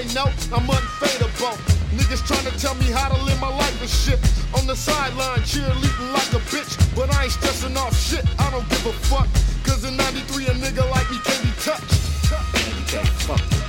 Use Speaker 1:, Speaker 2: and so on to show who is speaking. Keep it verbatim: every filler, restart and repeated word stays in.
Speaker 1: know I'm unfadable. Niggas tryna tell me how to live my life and shit. On the sideline, cheerleading like a bitch. But I ain't stressing off shit, I don't give a fuck. Cause in ninety-three, a nigga like me can't be touched. Man, you can't fuck.